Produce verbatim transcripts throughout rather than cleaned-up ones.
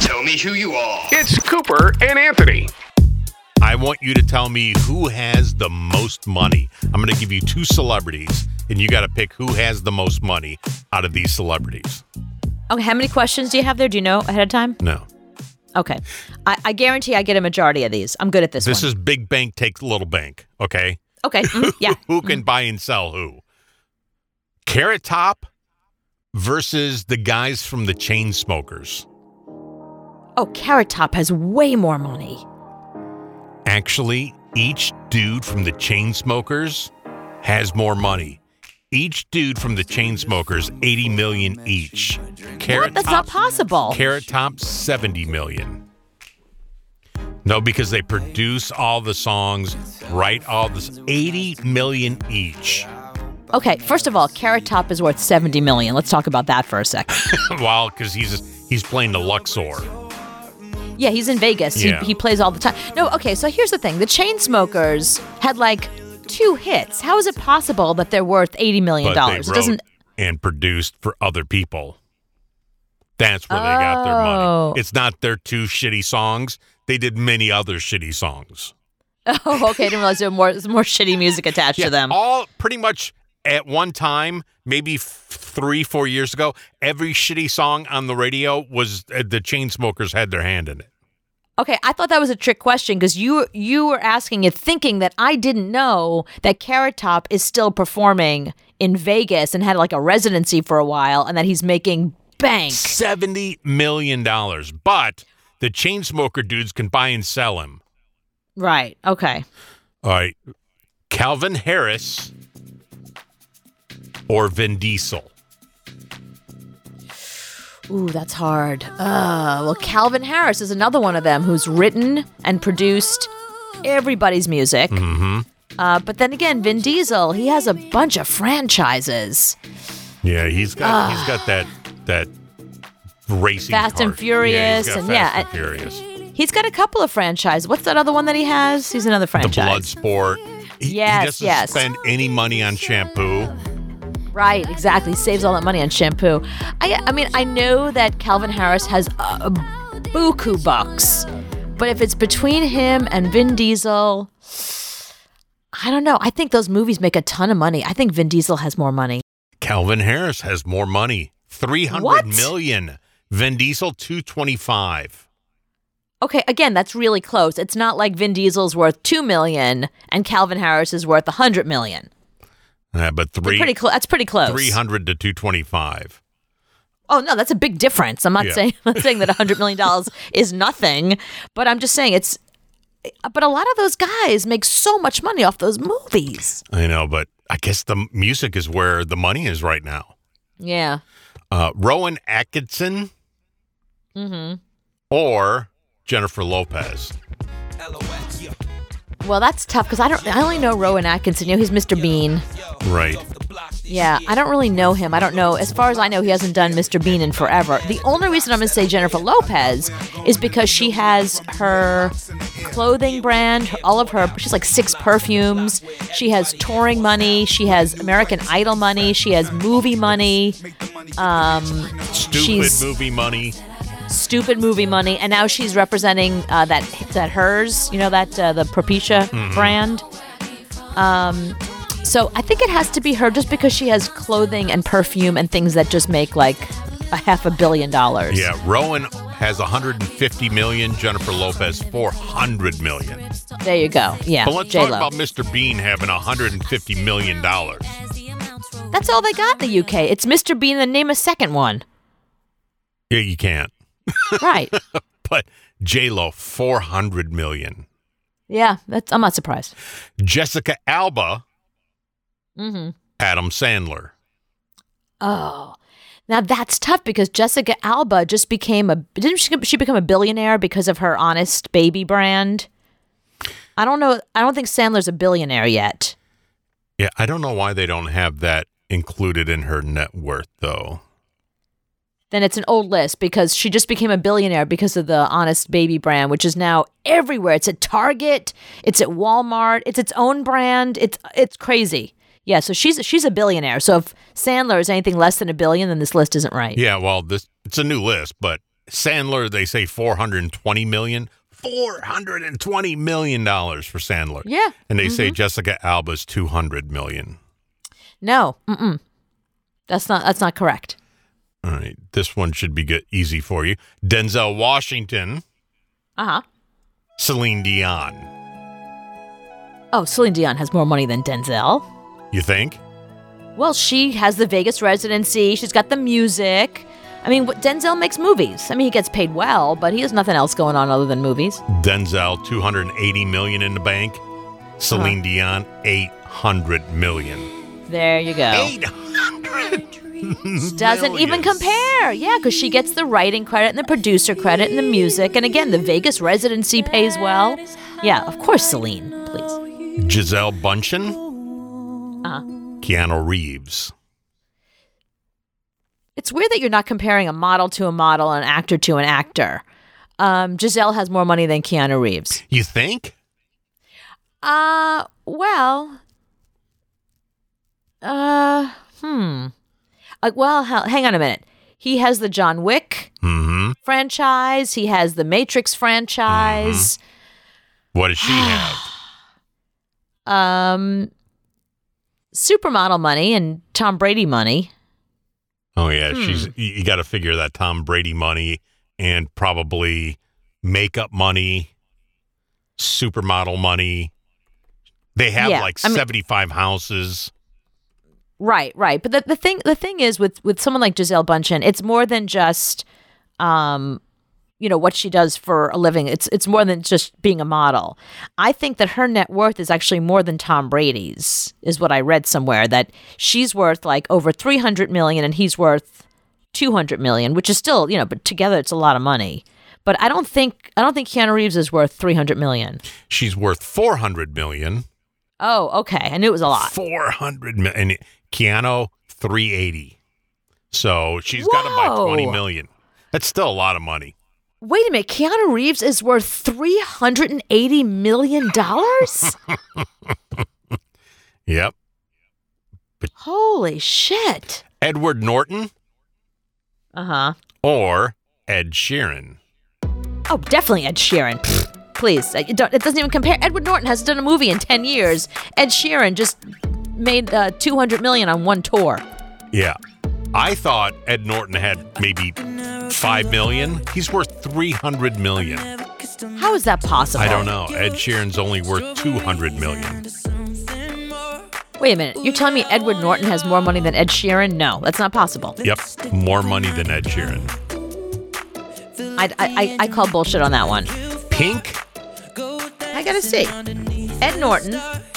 Tell me who you are. It's Cooper and Anthony. I want you to tell me who has the most money. I'm going to give you two celebrities, and you got to pick who has the most money out of these celebrities. Okay, how many questions do you have there? Do you know ahead of time? No. Okay. I, I guarantee I get a majority of these. I'm good at this This one. is big bank takes little bank, okay? Okay, mm, yeah. Who can buy and sell who? Carrot Top versus the guys from the Chainsmokers. Oh, Carrot Top has way more money. Actually, each dude from the Chainsmokers has more money. Each dude from the Chainsmokers, eighty million each. Carrot What? That's Top, not possible. Carrot Top, seventy million. No, because they produce all the songs, write all this, eighty million each. Okay, first of all, Carrot Top is worth seventy million. Let's talk about that for a second. Well, because he's he's playing the Luxor. Yeah, he's in Vegas. Yeah. He, he plays all the time. No, okay, so here's the thing. The Chainsmokers had like two hits. How is it possible that they're worth eighty million dollars? But they It doesn't. wrote and produced for other people. That's where they got their money. Oh. It's not their two shitty songs. They did many other shitty songs. Oh, okay. I didn't realize there was more, there's more shitty music attached Yeah, to them. all pretty much at one time, maybe f- three, four years ago, every shitty song on the radio was uh, the Chainsmokers had their hand in it. Okay, I thought that was a trick question because you you were asking it thinking that I didn't know that Carrot Top is still performing in Vegas and had like a residency for a while and that he's making bank. seventy million dollars. But the Chainsmoker dudes can buy and sell him. Right. Okay. All right. Calvin Harris or Vin Diesel? Ooh, that's hard. Uh, well, Calvin Harris is another one of them who's written and produced everybody's music. Mm-hmm. Uh, but then again, Vin Diesel, he has a bunch of franchises. Yeah, he's got he's got that that racing Fast and card. Furious, Yeah, he's got and Fast yeah, and Furious. He's got a couple of franchises. What's that other one that he has? He's another The franchise. blood sport. He, Yes, he doesn't yes. spend any money on shampoo. Right, exactly. Saves all that money on shampoo. I, I mean, I know that Calvin Harris has a, a buku bucks, but if it's between him and Vin Diesel, I don't know. I think those movies make a ton of money. I think Vin Diesel has more money. Calvin Harris has more money. three hundred What? million. Vin Diesel, two twenty-five. Okay, again, that's really close. It's not like Vin Diesel's worth two million and Calvin Harris is worth a hundred million. Uh, but They're three pretty close. That's pretty close. three hundred to two twenty-five. Oh no, that's a big difference. I'm not Yeah. saying I'm not saying that a hundred million dollars is nothing, but I'm just saying it's. But a lot of those guys make so much money off those movies. I know, but I guess the music is where the money is right now. Yeah. Uh, Rowan Atkinson Mm-hmm. or Jennifer Lopez. Well, that's tough because I don't. I only know Rowan Atkinson. You know, he's Mister Bean. Right. Yeah, I don't really know him. I don't know. As far as I know, he hasn't done Mister Bean in forever. The only reason I'm going to say Jennifer Lopez is because she has her clothing brand, all of her, she's like six perfumes. She has touring money. She has American Idol money. She has movie money. Um, Stupid she's movie money. stupid movie money. And now she's representing uh, that, that hers, you know, that uh, the Propecia Mm-hmm. brand. Um, So I think it has to be her just because she has clothing and perfume and things that just make like a half a billion dollars. Yeah, Rowan has one hundred fifty million, Jennifer Lopez four hundred million. There you go. Yeah. But let's J-Lo. talk about Mister Bean having one hundred fifty million dollars. That's all they got in the U K. It's Mister Bean and name a second one. Yeah, you can't. Right. But J-Lo, four hundred million. Yeah, that's I'm not surprised. Jessica Alba, Mm-hmm. Adam Sandler. Oh. Now that's tough because Jessica Alba just became a didn't she, she become a billionaire because of her Honest Baby brand? I don't know. I don't think Sandler's a billionaire yet. Yeah, I don't know why they don't have that included in her net worth, though. Then it's an old list because she just became a billionaire because of the Honest Baby brand, which is now everywhere. It's at Target, it's at Walmart, it's its own brand. It's it's crazy. Yeah, so she's she's a billionaire. So if Sandler is anything less than a billion, then this list isn't right. Yeah, well, this it's a new list, but Sandler, they say four hundred twenty million dollars. four hundred twenty million dollars for Sandler. Yeah. And they mm-hmm. say Jessica Alba's two hundred million dollars. No. Mm-mm. That's not that's not correct. All right. This one should be good, easy for you. Denzel Washington. Uh-huh. Celine Dion. Oh, Celine Dion has more money than Denzel. You think? Well, she has the Vegas residency. She's got the music. I mean, what, Denzel makes movies. I mean, he gets paid well, but he has nothing else going on other than movies. Denzel, two hundred eighty million dollars in the bank. Celine uh-huh. Dion, eight hundred million dollars. There you go. eight hundred Doesn't millions. even compare. Yeah, because she gets the writing credit and the producer credit and the music. And again, the Vegas residency pays well. Yeah, of course, Celine, please. Giselle Bundchen. Uh-huh. Keanu Reeves. It's weird that you're not comparing a model to a model and an actor to an actor. Um, Giselle has more money than Keanu Reeves. You think? Uh, well, uh, hmm. Uh, well, h- hang on a minute. He has the John Wick mm-hmm. franchise. He has the Matrix franchise. Mm-hmm. What does she have? Um, supermodel money and Tom Brady money. Oh, yeah. Hmm. She's. You got to figure that Tom Brady money and probably makeup money, supermodel money. They have Yeah, like I mean- seventy-five houses. Right, right. But the, the thing the thing is with, with someone like Giselle Bundchen, it's more than just um you know what she does for a living. It's it's more than just being a model. I think that her net worth is actually more than Tom Brady's, is what I read somewhere, that she's worth like over three hundred million and he's worth two hundred million, which is still, you know, but together it's a lot of money. But I don't think I don't think Keanu Reeves is worth three hundred million. She's worth four hundred million. Oh, okay. I knew it was a lot. four hundred million. And Keanu, three eighty. So she's got to buy Whoa. twenty million. That's still a lot of money. Wait a minute. Keanu Reeves is worth three hundred eighty million dollars? Yep. But Holy shit. Edward Norton Uh-huh. or Ed Sheeran? Oh, definitely Ed Sheeran. Please. uh, It, don't, it doesn't even compare. Edward Norton hasn't done a movie in ten years. Ed Sheeran just made uh, two hundred million dollars on one tour. Yeah. I thought Ed Norton had maybe five million. He's worth three hundred million. How is that possible? I don't know. Ed Sheeran's only worth two hundred million. Wait a minute. You're telling me Edward Norton has more money than Ed Sheeran? No, that's not possible. Yep. More money than Ed Sheeran. I, I, I, I call bullshit on that one. Pink? I gotta see. Ed Norton.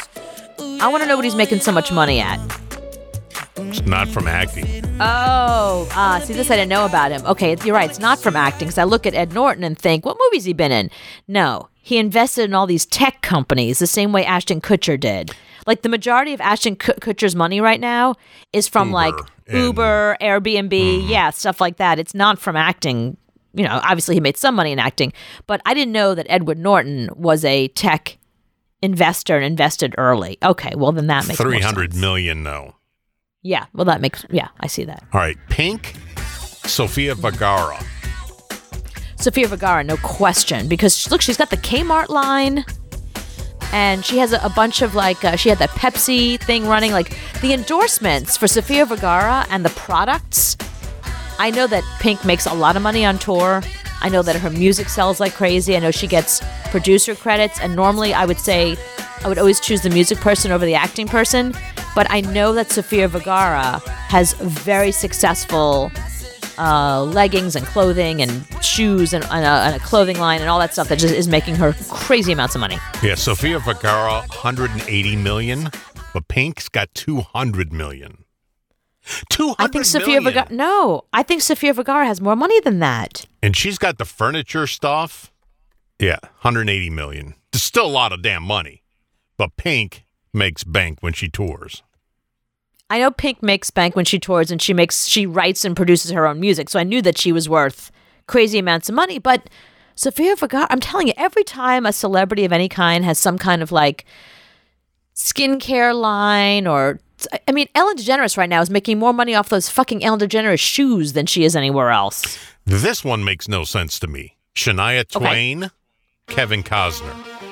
I want to know what he's making so much money at. It's not from acting. Oh, ah, see, this I didn't know about him. Okay, you're right. It's not from acting, because I look at Ed Norton and think, what movies he been in? No, he invested in all these tech companies the same way Ashton Kutcher did. Like, the majority of Ashton K- Kutcher's money right now is from, Uber like, and- Uber, Airbnb, Mm-hmm. yeah, stuff like that. It's not from acting. You know, obviously he made some money in acting, but I didn't know that Edward Norton was a tech investor and invested early. Okay, well, then that makes more three hundred sense. million, though. Yeah, well, that makes, yeah, I see that. All right. Pink? Sofia Vergara. Sofia Vergara, no question, because look, she's got the Kmart line, and she has a, a bunch of like, uh, she had that Pepsi thing running, like the endorsements for Sofia Vergara and the products. I know that Pink makes a lot of money on tour. I know that her music sells like crazy. I know she gets producer credits, and normally I would say I would always choose the music person over the acting person, but I know that Sofia Vergara has very successful uh, leggings and clothing and shoes and, and, a, and a clothing line and all that stuff that just is making her crazy amounts of money. Yeah, Sofia Vergara, one hundred eighty million, but Pink's got two hundred million. two hundred I think Sofia million. Vergara, no, I think Sofia Vergara has more money than that. And she's got the furniture stuff. Yeah, one hundred eighty million. It's still a lot of damn money. But Pink makes bank when she tours. I know Pink makes bank when she tours, and she makes she writes and produces her own music. So I knew that she was worth crazy amounts of money. But Sofia Vergara, I'm telling you, every time a celebrity of any kind has some kind of like skincare line, or I mean, Ellen DeGeneres right now is making more money off those fucking Ellen DeGeneres shoes than she is anywhere else. This one makes no sense to me. Shania Twain, okay. Kevin Costner.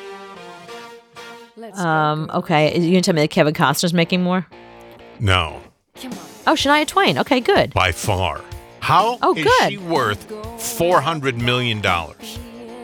Um. Okay. You gonna tell me that Kevin Costner's making more? No. Oh, Shania Twain. Okay, good. By far. How oh, is good. she worth four hundred million dollars?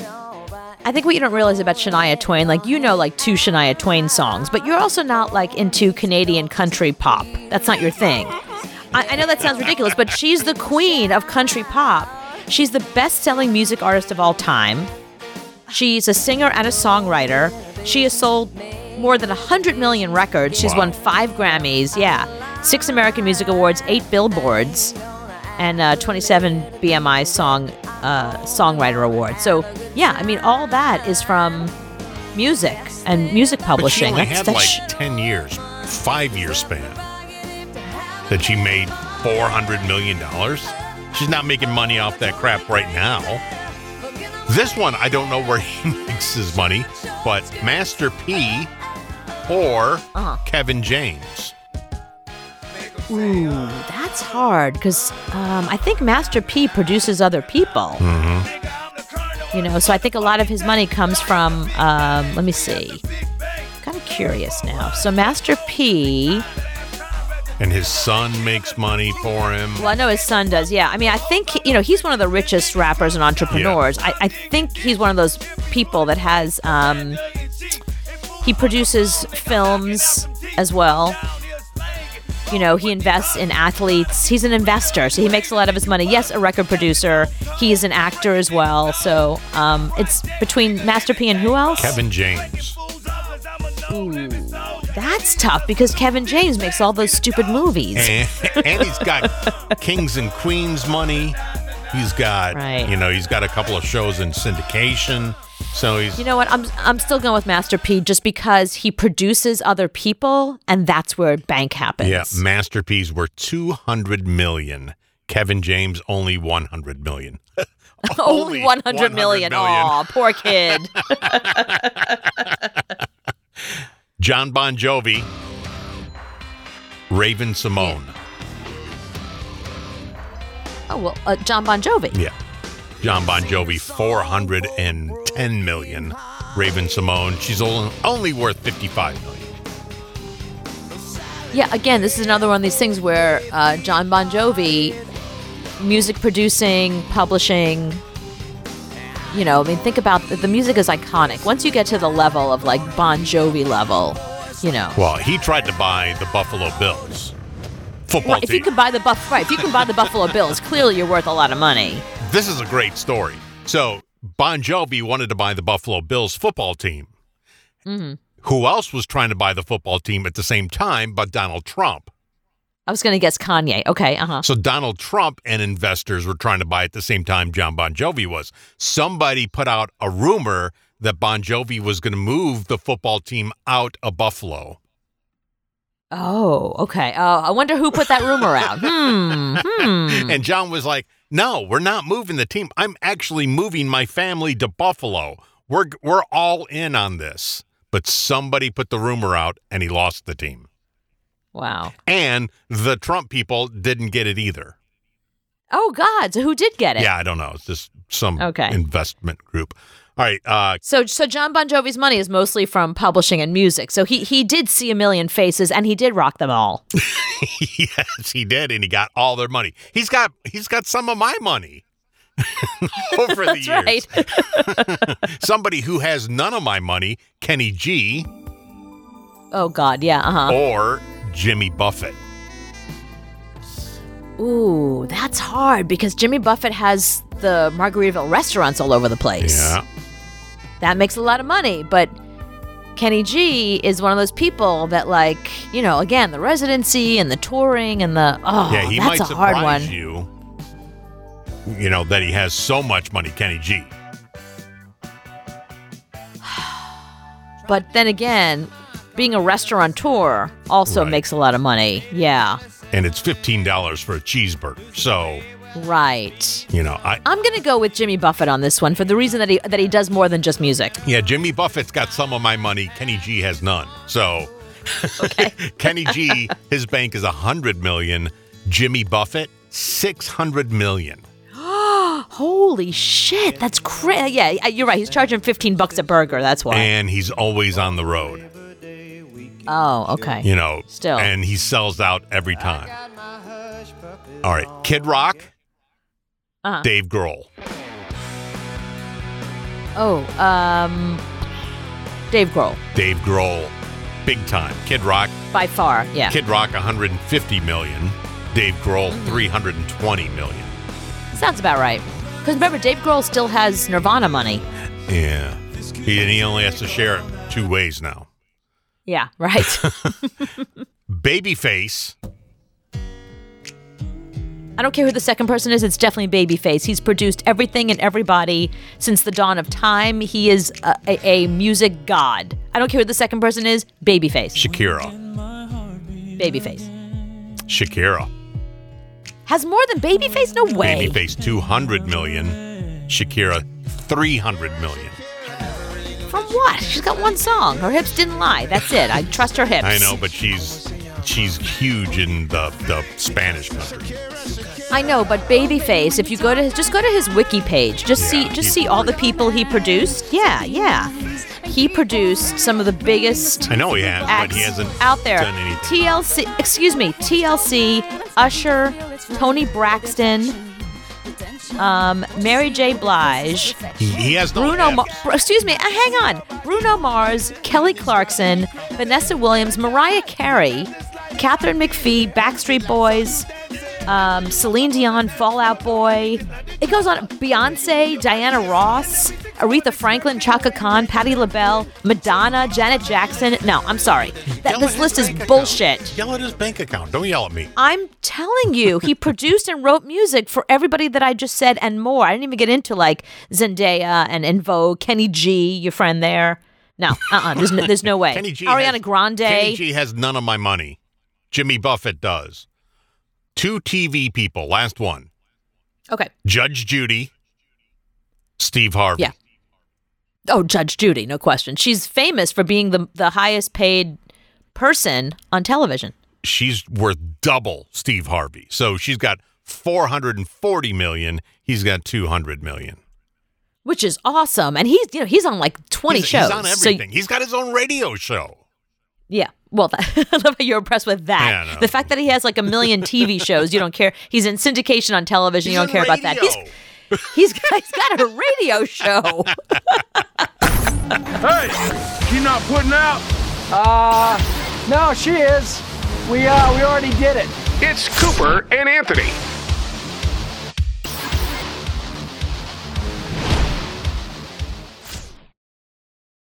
I think what you don't realize about Shania Twain, like, you know, like two Shania Twain songs, but you're also not like into Canadian country pop. That's not your thing. I, I know that sounds ridiculous, but she's the queen of country pop. She's the best-selling music artist of all time. She's a singer and a songwriter. She has sold more than one hundred million records. She's wow. won five Grammys, yeah, six American Music Awards, eight Billboards, and uh, twenty-seven B M I Song uh, Songwriter Awards. So, yeah, I mean, all that is from music and music publishing. But she only that's, had that's like ten years, five-year span, that she made four hundred million dollars. She's not making money off that crap right now. This one, I don't know where he makes his money, but Master P or uh-huh. Kevin James. Ooh, that's hard because um, I think Master P produces other people. Mm-hmm. You know, so I think a lot of his money comes from, um, let me see. I'm kind of curious now. So Master P... And his son makes money for him. Well, I know his son does, yeah. I mean, I think, you know, he's one of the richest rappers and entrepreneurs. Yeah. I, I think he's one of those people that has, um, he produces films as well. You know, he invests in athletes. He's an investor, so he makes a lot of his money. Yes, a record producer. He is an actor as well. So um, it's between Master P and who else? Kevin James. Ooh, that's tough because Kevin James makes all those stupid movies. And, and he's got Kings and Queens money. He's got, right. you know, he's got a couple of shows in syndication. So he's. You know what? I'm I'm still going with Master P just because he produces other people, and that's where bank happens. Yeah, Master P's worth two hundred million. Kevin James only one hundred million. only one hundred million. Aw, poor kid. John Bon Jovi, Raven Simone. Oh, well, uh, John Bon Jovi. Yeah. John Bon Jovi, four hundred ten million. Raven Simone, she's only worth fifty-five million. Yeah, again, this is another one of these things where uh, John Bon Jovi, music producing, publishing, you know, I mean, think about the, the music is iconic. Once you get to the level of like Bon Jovi level, you know. Well, he tried to buy the Buffalo Bills football right, team. If you can buy the Buff, right, if you can buy the Buffalo Bills, clearly you're worth a lot of money. This is a great story. So Bon Jovi wanted to buy the Buffalo Bills football team. Mm-hmm. Who else was trying to buy the football team at the same time but Donald Trump? I was going to guess Kanye. Okay, uh-huh. So Donald Trump and investors were trying to buy at the same time John Bon Jovi was. Somebody put out a rumor that Bon Jovi was going to move the football team out of Buffalo. Oh, okay. Oh, I wonder who put that rumor out. hmm, hmm. And John was like, no, we're not moving the team. I'm actually moving my family to Buffalo. We're we're all in on this. But somebody put the rumor out and he lost the team. Wow. And the Trump people didn't get it either. Oh, God. So who did get it? Yeah, I don't know. It's just some okay. investment group. All right. Uh, so so John Bon Jovi's money is mostly from publishing and music. So he, he did see a million faces and he did rock them all. Yes, he did. And he got all their money. He's got he's got some of my money over the That's years. Right. Somebody who has none of my money, Kenny G. Oh, God. Yeah. Uh-huh. Or Jimmy Buffett. Ooh, that's hard because Jimmy Buffett has the Margaritaville restaurants all over the place. Yeah. That makes a lot of money, but Kenny G is one of those people that, like, you know, again, the residency and the touring and the, oh, yeah, he that's might a hard one. surprise you, you know, that he has so much money, Kenny G. But then again, being a restaurateur also Right. makes a lot of money. Yeah. And it's fifteen dollars for a cheeseburger. So, Right. you know, I I'm going to go with Jimmy Buffett on this one for the reason that he that he does more than just music. yeah, Jimmy Buffett's got some of my money. Kenny G has none. So, Okay. Kenny G, his bank is one hundred million dollars. Jimmy Buffett, six hundred million dollars. Holy shit, that's crazy. Yeah, you're right. He's charging fifteen bucks a burger. That's why. And he's always on the road. Oh, okay. You know, Still. And he sells out every time. All right, Kid Rock, Uh-huh. Dave Grohl. Oh, um, Dave Grohl. Dave Grohl, big time. Kid Rock, By far, yeah. Kid Rock, one hundred fifty million. Dave Grohl, three hundred twenty million. Sounds about right. Because remember, Dave Grohl still has Nirvana money. Yeah, he and he only has to share it two ways now. Yeah, right. Babyface. I don't care who the second person is. It's definitely Babyface. He's produced everything and everybody since the dawn of time. He is a, a, a music god. I don't care who the second person is. Babyface. Shakira. Babyface. Shakira. Has more than Babyface? No way. Babyface, two hundred million. Shakira, three hundred million. From what? She's got one song. Her hips didn't lie. That's it. I trust her hips. I know, but she's she's huge in the, the Spanish country. I know, but Babyface, if you go to his, just go to his wiki page. Just Yeah, see just he- see all the people he produced. Yeah, yeah. He produced some of the biggest I know he has, but acts he hasn't out there. done anything. T L C, excuse me, T L C, Usher, Tony Braxton, um, Mary J. Blige, He, he has no Bruno, Ma- F's. Br- excuse me, uh, hang on, Bruno Mars, Kelly Clarkson, Vanessa Williams, Mariah Carey, Catherine McPhee, Backstreet Boys, um, Celine Dion, Fall Out Boy. It goes on. Beyonce, Diana Ross, Aretha Franklin, Chaka Khan, Patti LaBelle, Madonna, Janet Jackson. No, I'm sorry. That, Yell this at list his is bank bullshit. account. Yell at his bank account. Don't yell at me. I'm telling you, he produced and wrote music for everybody that I just said and more. I didn't even get into like Zendaya and En Vogue, Kenny G, your friend there. No, uh-uh. There's no, there's no way. Kenny G Ariana has, Grande. Kenny G has none of my money. Jimmy Buffett does. Two T V people. Last one. Okay. Judge Judy. Steve Harvey. Yeah. Oh, Judge Judy, no question. She's famous for being the the highest paid person on television. She's worth double Steve Harvey. So she's got four hundred forty million. He's got two hundred million. Which is awesome. And he's, you know, he's on like twenty he's, shows. He's on So- everything. He's got his own radio show. yeah. Well, that, I love how you're impressed with that. Yeah, no. The fact that he has like a million T V shows, you don't care. He's in syndication on television. He's you don't on care about that. radio. He's he's got, he's got a radio show. Hey, she not putting out? Uh, no, she is. We, uh, we already did it. It's Cooper and Anthony.